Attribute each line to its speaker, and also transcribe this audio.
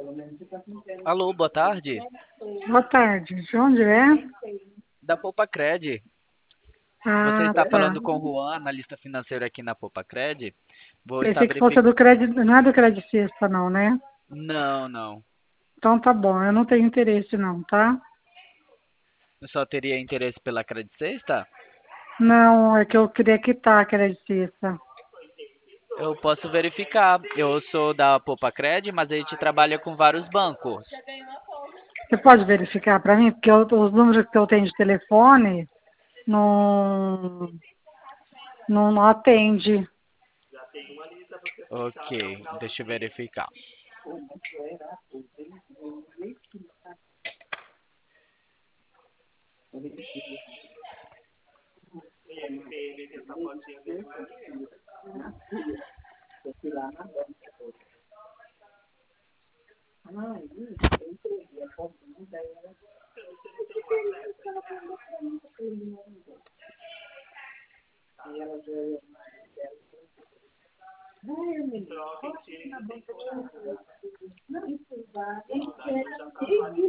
Speaker 1: Alô, boa tarde.
Speaker 2: Boa tarde. De onde é?
Speaker 1: Da Poupa-Cred. Você
Speaker 2: Ah,
Speaker 1: está
Speaker 2: tá.
Speaker 1: falando com o Juan, analista financeiro aqui na Poupa-Cred. Vou estar
Speaker 2: Pensei que fosse
Speaker 1: verificando.
Speaker 2: do crédito. Não é do Crédito Sexta, não, né?
Speaker 1: Não, não.
Speaker 2: Então tá bom. Eu não tenho interesse, não, tá?
Speaker 1: Eu só teria interesse pela Credit Sexta?
Speaker 2: Não, é que eu queria quitar a Crédito Sexta.
Speaker 1: Eu posso verificar. Eu sou da Poupa-Cred, mas a gente trabalha com vários bancos.
Speaker 2: Você pode verificar para mim? Porque os números que eu tenho de telefone não, não atende.
Speaker 1: Ok, deixa eu verificar.